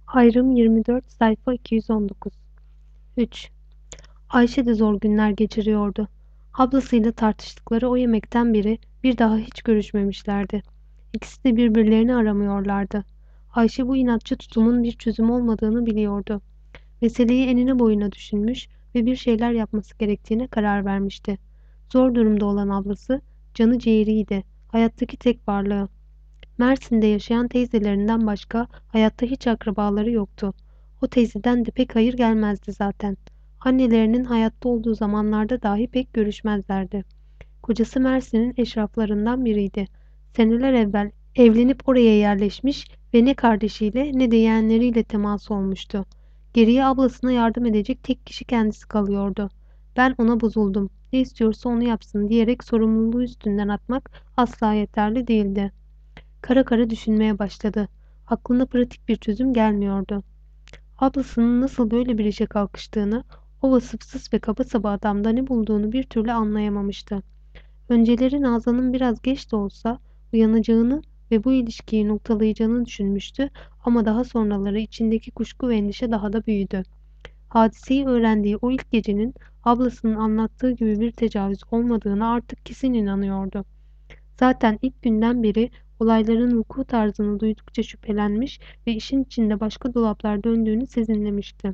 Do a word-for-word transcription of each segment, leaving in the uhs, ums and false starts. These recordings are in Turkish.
Ayrım yirmi dört sayfa iki yüz on dokuz. üç. Ayşe de zor günler geçiriyordu. Ablasıyla tartıştıkları o yemekten beri bir daha hiç görüşmemişlerdi. İkisi de birbirlerini aramıyorlardı. Ayşe bu inatçı tutumun bir çözüm olmadığını biliyordu. Meseleyi enine boyuna düşünmüş ve bir şeyler yapması gerektiğine karar vermişti. Zor durumda olan ablası, canı ciğeriydi, hayattaki tek varlığı. Mersin'de yaşayan teyzelerinden başka hayatta hiç akrabaları yoktu. O teyzeden de pek hayır gelmezdi zaten. Annelerinin hayatta olduğu zamanlarda dahi pek görüşmezlerdi. Kocası Mersin'in eşraflarından biriydi. Seneler evvel evlenip oraya yerleşmiş ve ne kardeşiyle ne de yeğenleriyle temas olmuştu. Geriye ablasına yardım edecek tek kişi kendisi kalıyordu. Ben ona bozuldum, ne istiyorsa onu yapsın diyerek sorumluluğu üstünden atmak asla yeterli değildi. Kara kara düşünmeye başladı. Aklına pratik bir çözüm gelmiyordu. Ablasının nasıl böyle bir işe kalkıştığını, o vasıfsız ve kaba saba adamda ne bulduğunu bir türlü anlayamamıştı. Önceleri Nazan'ın biraz geç de olsa uyanacağını ve bu ilişkiyi noktalayacağını düşünmüştü ama daha sonraları içindeki kuşku ve endişe daha da büyüdü. Hadiseyi öğrendiği o ilk gecenin ablasının anlattığı gibi bir tecavüz olmadığına artık kesin inanıyordu. Zaten ilk günden beri olayların vuku tarzını duydukça şüphelenmiş ve işin içinde başka dolaplar döndüğünü sezinlemişti.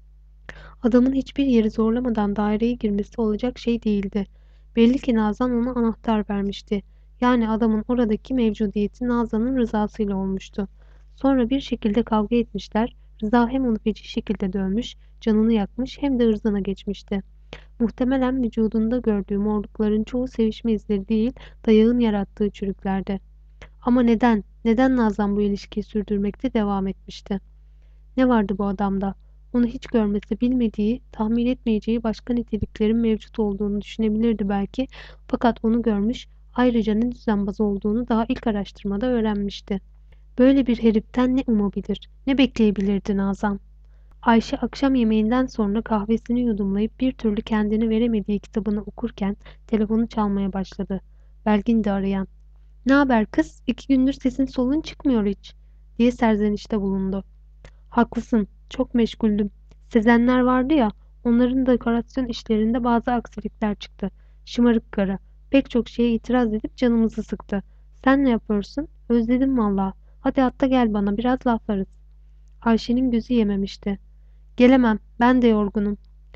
Adamın hiçbir yeri zorlamadan daireye girmesi olacak şey değildi. Belli ki Nazan ona anahtar vermişti. Yani adamın oradaki mevcudiyeti Nazan'ın rızasıyla olmuştu. Sonra bir şekilde kavga etmişler. Rıza hem onu feci şekilde dövmüş, canını yakmış hem de ırzına geçmişti. Muhtemelen vücudunda gördüğü morlukların çoğu sevişme izleri değil, dayağın yarattığı çürüklerdi. Ama neden, neden Nazan bu ilişkiyi sürdürmekte devam etmişti? Ne vardı bu adamda? Onu hiç görmese bilmediği, tahmin etmeyeceği başka niteliklerin mevcut olduğunu düşünebilirdi belki, fakat onu görmüş, ayrıca ne düzenbaz olduğunu daha ilk araştırmada öğrenmişti. Böyle bir heriften ne umabilir, ne bekleyebilirdi Nazan? Ayşe akşam yemeğinden sonra kahvesini yudumlayıp bir türlü kendini veremediği kitabını okurken telefonu çalmaya başladı. Belgin de arayan. "Ne haber kız? İki gündür sesin solun çıkmıyor hiç," diye serzenişte bulundu. "Haklısın, çok meşguldüm. Sezenler vardı ya, onların dekorasyon işlerinde bazı aksilikler çıktı. Şımarık karı. Pek çok şeye itiraz edip canımızı sıktı. Sen ne yapıyorsun? Özledim valla. Hadi atla gel bana, biraz laflarız." Ayşe'nin gözü yememişti. "Gelemem, ben de yorgunum."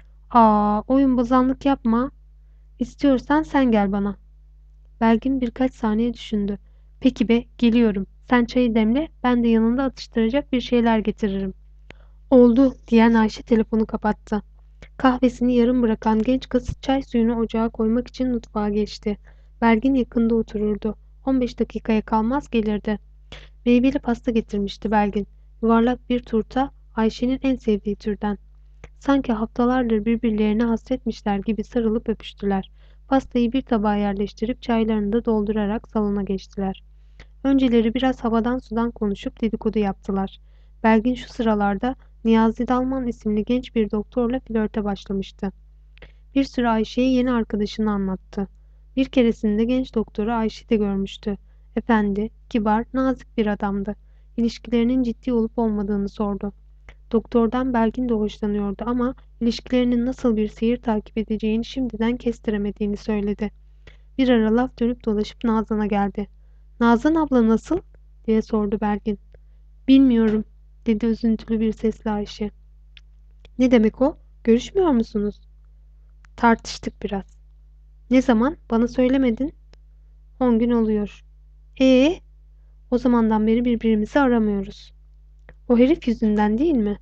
"Aa, oyun bozanlık yapma. İstiyorsan sen gel bana." Belgin birkaç saniye düşündü. "Peki be, geliyorum. Sen çayı demle, ben de yanında atıştıracak bir şeyler getiririm." "Oldu," diyen Ayşe telefonu kapattı. Kahvesini yarım bırakan genç kız çay suyunu ocağa koymak için mutfağa geçti. Belgin yakında otururdu. On beş dakikaya kalmaz gelirdi. Meyveli pasta getirmişti Belgin. Yuvarlak bir turta, Ayşe'nin en sevdiği türden. Sanki haftalardır birbirlerine hasretmişler gibi sarılıp öpüştüler. Pastayı bir tabağa yerleştirip çaylarını da doldurarak salona geçtiler. Önceleri biraz havadan sudan konuşup dedikodu yaptılar. Belgin şu sıralarda Niyazi Dalman isimli genç bir doktorla flörte başlamıştı. Bir süre Ayşe'ye yeni arkadaşını anlattı. Bir keresinde genç doktoru Ayşe de görmüştü. Efendi, kibar, nazik bir adamdı. İlişkilerinin ciddi olup olmadığını sordu. Doktordan Belgin de hoşlanıyordu ama ilişkilerinin nasıl bir seyir takip edeceğini şimdiden kestiremediğini söyledi. Bir ara laf dönüp dolaşıp Nazan'a geldi. "Nazan abla nasıl?" diye sordu Belgin. "Bilmiyorum," dedi üzüntülü bir sesle Ayşe. "Ne demek o? Görüşmüyor musunuz?" "Tartıştık biraz." "Ne zaman? Bana söylemedin." "On gün oluyor." "Ee?" "O zamandan beri birbirimizi aramıyoruz." "O herif yüzünden değil mi?"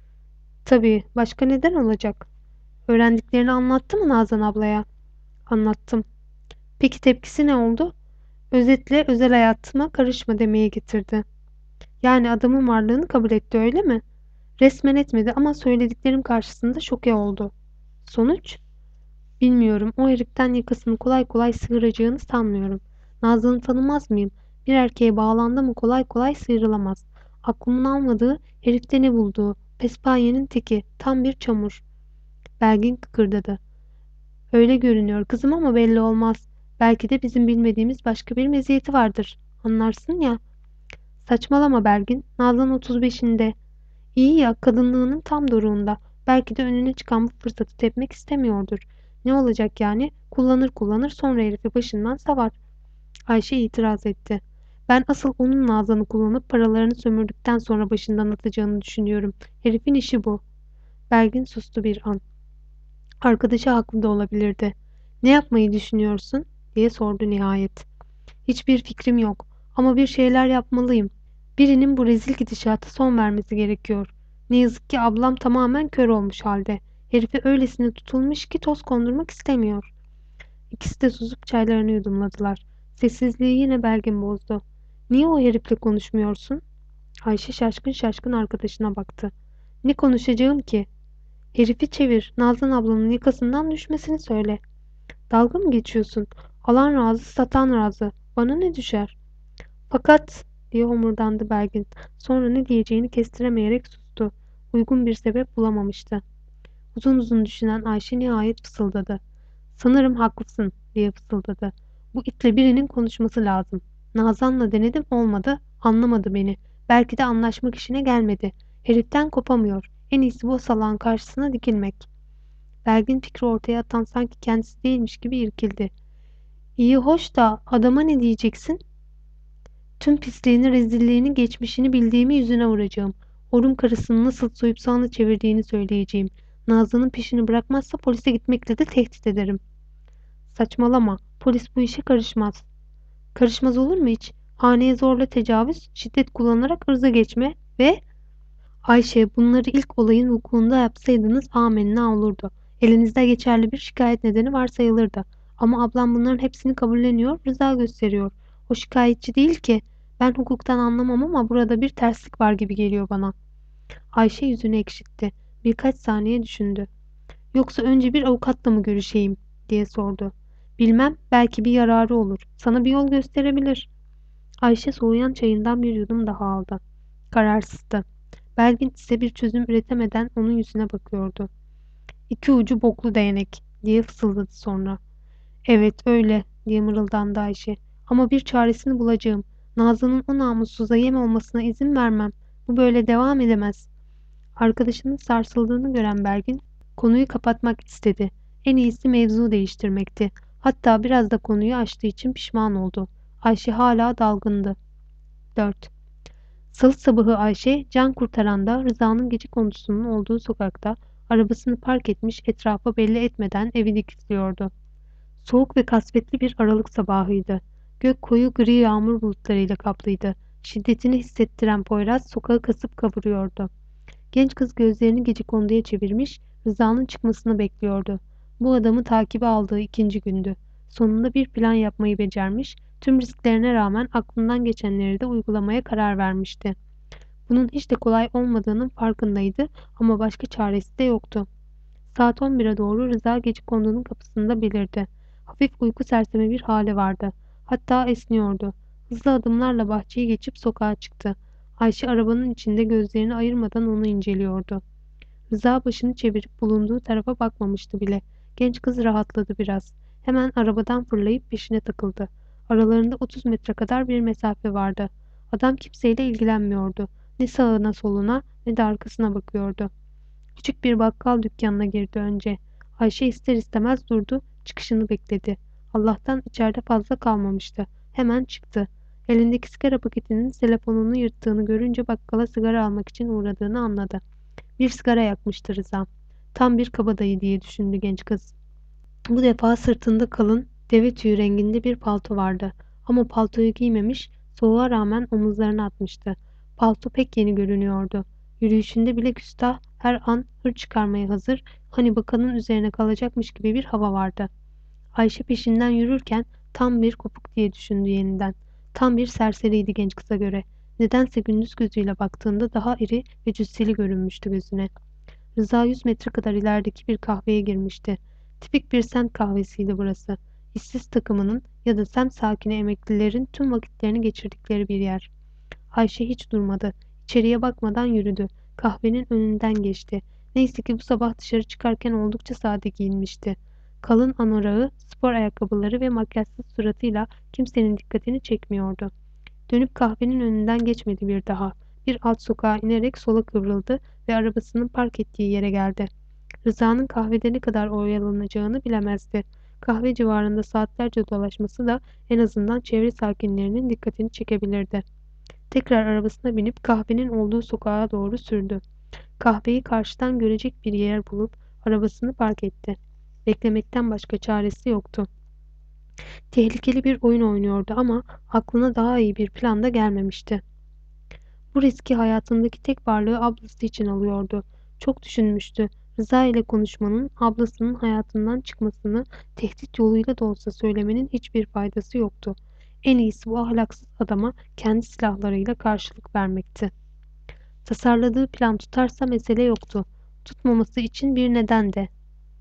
"Tabii, başka neden olacak?" "Öğrendiklerini anlattı mı Nazan ablaya?" "Anlattım." "Peki tepkisi ne oldu?" "Özetle özel hayatıma karışma demeye getirdi." "Yani adamın varlığını kabul etti öyle mi?" "Resmen etmedi ama söylediklerim karşısında şoke oldu." "Sonuç?" "Bilmiyorum. O heriften yakasını kolay kolay sıyıracağını sanmıyorum. Nazlı'nı tanımaz mıyım? Bir erkeğe bağlandı mı kolay kolay sıyrılamaz. Aklımın almadığı, herifte ne bulduğu. Pespayenin teki. Tam bir çamur." Belgin kıkırdadı. "Öyle görünüyor kızım ama belli olmaz. Belki de bizim bilmediğimiz başka bir meziyeti vardır. Anlarsın ya." "Saçmalama Belgin. Nazan otuz beşinde. İyi ya, kadınlığının tam doruğunda. Belki de önüne çıkan bu fırsatı tepmek istemiyordur. Ne olacak yani? Kullanır kullanır sonra herifi başından savar. Ayşe itiraz etti. Ben asıl onun Nazan'ı kullanıp paralarını sömürdükten sonra başından atacağını düşünüyorum. Herifin işi bu. Belgin sustu bir an. Arkadaşı haklı da olabilirdi. Ne yapmayı düşünüyorsun? Diye sordu nihayet. Hiçbir fikrim yok. Ama bir şeyler yapmalıyım. Birinin bu rezil gidişata son vermesi gerekiyor. Ne yazık ki ablam tamamen kör olmuş halde. Herife öylesine tutulmuş ki toz kondurmak istemiyor. İkisi de susup çaylarını yudumladılar. Sessizliği yine Belgin bozdu. Niye o herifle konuşmuyorsun? Ayşe şaşkın şaşkın arkadaşına baktı. Ne konuşacağım ki? Herifi çevir. Nazan ablanın yakasından düşmesini söyle. Dalga mı geçiyorsun? Alan razı, satan razı. Bana ne düşer? Fakat diye homurdandı Belgin. Sonra ne diyeceğini kestiremeyerek sustu. Uygun bir sebep bulamamıştı. Uzun uzun düşünen Ayşe nihayet fısıldadı. Sanırım haklısın diye fısıldadı. Bu itle birinin konuşması lazım. Nazan'la denedim olmadı, anlamadı beni. Belki de anlaşmak işine gelmedi. Heriften kopamıyor. En iyisi bu salağın karşısına dikilmek. Belgin fikri ortaya atan sanki kendisi değilmiş gibi irkildi. İyi hoş da adama ne diyeceksin? Tüm pisliğini, rezilliğini, geçmişini bildiğimi yüzüne vuracağım. Orun karısını nasıl soyup sağını çevirdiğini söyleyeceğim. Nazlı'nın peşini bırakmazsa polise gitmekle de tehdit ederim. Saçmalama. Polis bu işe karışmaz. Karışmaz olur mu hiç? Haneye zorla tecavüz, şiddet kullanarak ırza geçme ve Ayşe, bunları ilk olayın vukuunda yapsaydınız amenna olurdu. Elinizde geçerli bir şikayet nedeni varsayılırdı. Ama ablam bunların hepsini kabulleniyor, rıza gösteriyor. O şikayetçi değil ki. Ben hukuktan anlamam ama burada bir terslik var gibi geliyor bana. Ayşe yüzünü ekşitti. Birkaç saniye düşündü. Yoksa önce bir avukatla mı görüşeyim diye sordu. Bilmem, belki bir yararı olur. Sana bir yol gösterebilir. Ayşe soğuyan çayından bir yudum daha aldı. Kararsızdı. Belgin ise bir çözüm üretemeden onun yüzüne bakıyordu. İki ucu boklu değnek diye fısıldadı sonra. Evet öyle diye mırıldandı Ayşe. Ama bir çaresini bulacağım. Nazlı'nın o namussuza yem olmasına izin vermem. Bu böyle devam edemez. Arkadaşının sarsıldığını gören Belgin konuyu kapatmak istedi. En iyisi mevzu değiştirmekti. Hatta biraz da konuyu açtığı için pişman oldu. Ayşe hala dalgındı. dört. Salı sabahı Ayşe, can kurtaranda Rıza'nın gecekondusunun olduğu sokakta arabasını park etmiş etrafa belli etmeden evini kilitliyordu. Soğuk ve kasvetli bir Aralık sabahıydı. Gök koyu gri yağmur bulutlarıyla kaplıydı. Şiddetini hissettiren Poyraz sokağı kasıp kavuruyordu. Genç kız gözlerini gecekonduya çevirmiş, Rıza'nın çıkmasını bekliyordu. Bu adamı takibe aldığı ikinci gündü. Sonunda bir plan yapmayı becermiş, tüm risklerine rağmen aklından geçenleri de uygulamaya karar vermişti. Bunun hiç de kolay olmadığının farkındaydı ama başka çaresi de yoktu. Saat on bire doğru Rıza gecekondunun kapısında belirdi. Hafif uyku sersemi bir hali vardı. Hatta esniyordu. Hızlı adımlarla bahçeyi geçip sokağa çıktı. Ayşe arabanın içinde gözlerini ayırmadan onu inceliyordu. Rıza başını çevirip bulunduğu tarafa bakmamıştı bile. Genç kız rahatladı biraz. Hemen arabadan fırlayıp peşine takıldı. Aralarında otuz metre kadar bir mesafe vardı. Adam kimseyle ilgilenmiyordu. Ne sağına soluna ne de arkasına bakıyordu. Küçük bir bakkal dükkanına girdi önce. Ayşe ister istemez durdu, çıkışını bekledi. Allah'tan içeride fazla kalmamıştı. Hemen çıktı. Elindeki sigara paketinin telefonunu yırttığını görünce bakkala sigara almak için uğradığını anladı. Bir sigara yakmıştı Rıza. Tam bir kabadayı diye düşündü genç kız. Bu defa sırtında kalın, deve tüyü renginde bir palto vardı. Ama paltoyu giymemiş, soğuğa rağmen omuzlarına atmıştı. Palto pek yeni görünüyordu. Yürüyüşünde bile küstah, her an hır çıkarmaya hazır, hani bakanın üzerine kalacakmış gibi bir hava vardı. Ayşe peşinden yürürken tam bir kopuk diye düşündü yeniden. Tam bir serseriydi genç kıza göre. Nedense gündüz gözüyle baktığında daha iri ve cüsseli görünmüştü gözüne. Rıza yüz metre kadar ilerideki bir kahveye girmişti. Tipik bir semt kahvesiydi burası. İşsiz takımının ya da semt sakini emeklilerin tüm vakitlerini geçirdikleri bir yer. Ayşe hiç durmadı. İçeriye bakmadan yürüdü. Kahvenin önünden geçti. Neyse ki bu sabah dışarı çıkarken oldukça sade giyinmişti. Kalın anorağı, spor ayakkabıları ve makyajsız suratıyla kimsenin dikkatini çekmiyordu. Dönüp kahvenin önünden geçmedi bir daha. bir alt sokağa inerek sola kıvrıldı ve arabasının park ettiği yere geldi. Rıza'nın kahvede ne kadar oyalanacağını bilemezdi. Kahve civarında saatlerce dolaşması da en azından çevre sakinlerinin dikkatini çekebilirdi. Tekrar arabasına binip kahvenin olduğu sokağa doğru sürdü. Kahveyi karşıdan görecek bir yer bulup arabasını park etti. Beklemekten başka çaresi yoktu. Tehlikeli bir oyun oynuyordu ama aklına daha iyi bir plan da gelmemişti. Bu riski hayatındaki tek varlığı ablası için alıyordu. Çok düşünmüştü. Rıza ile konuşmanın, ablasının hayatından çıkmasını tehdit yoluyla da olsa söylemenin hiçbir faydası yoktu. En iyisi bu ahlaksız adama kendi silahlarıyla karşılık vermekti. Tasarladığı plan tutarsa mesele yoktu. Tutmaması için bir neden de.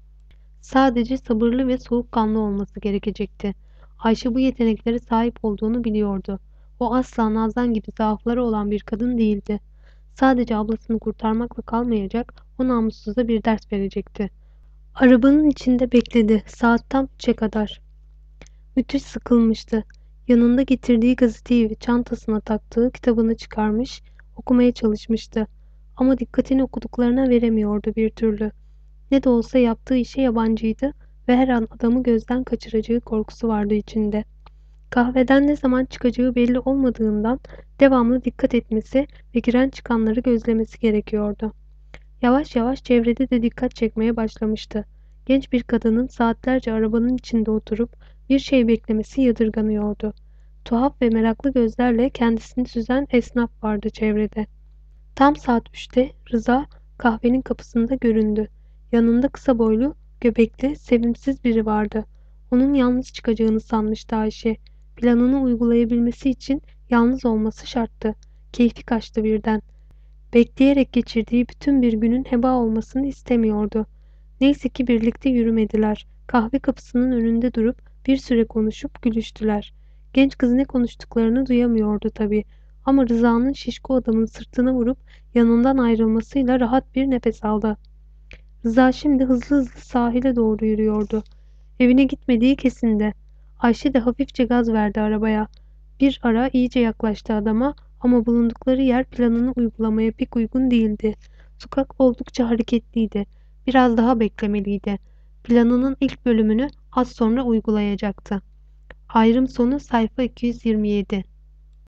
Sadece sabırlı ve soğukkanlı olması gerekecekti. Ayşe bu yeteneklere sahip olduğunu biliyordu. O asla Nazan gibi zaafları olan bir kadın değildi. Sadece ablasını kurtarmakla kalmayacak, o namussuza bir ders verecekti. Arabanın içinde bekledi, saat tam üçe kadar. Müthiş sıkılmıştı. Yanında getirdiği gazeteyi ve çantasına taktığı kitabını çıkarmış, okumaya çalışmıştı. Ama dikkatini okuduklarına veremiyordu bir türlü. Ne de olsa yaptığı işe yabancıydı ve her an adamı gözden kaçıracağı korkusu vardı içinde. Kahveden ne zaman çıkacağı belli olmadığından devamlı dikkat etmesi ve giren çıkanları gözlemesi gerekiyordu. Yavaş yavaş çevrede de dikkat çekmeye başlamıştı. Genç bir kadının saatlerce arabanın içinde oturup bir şey beklemesi yadırganıyordu. Tuhaf ve meraklı gözlerle kendisini süzen esnaf vardı çevrede. Tam saat üçte Rıza kahvenin kapısında göründü. Yanında kısa boylu, göbekli, sevimsiz biri vardı. Onun yalnız çıkacağını sanmıştı Ayşe. Planını uygulayabilmesi için yalnız olması şarttı. Keyfi kaçtı birden. Bekleyerek geçirdiği bütün bir günün heba olmasını istemiyordu. Neyse ki birlikte yürümediler. Kahve kapısının önünde durup bir süre konuşup gülüştüler. Genç kız ne konuştuklarını duyamıyordu tabii. Ama Rıza'nın şişko adamın sırtına vurup yanından ayrılmasıyla rahat bir nefes aldı. Rıza şimdi hızlı hızlı sahile doğru yürüyordu. Evine gitmediği kesindi. Ayşe de hafifçe gaz verdi arabaya. Bir ara iyice yaklaştı adama ama bulundukları yer planını uygulamaya pek uygun değildi. Sokak oldukça hareketliydi. Biraz daha beklemeliydi. Planının ilk bölümünü az sonra uygulayacaktı. Ayrım sonu sayfa iki yüz yirmi yedi.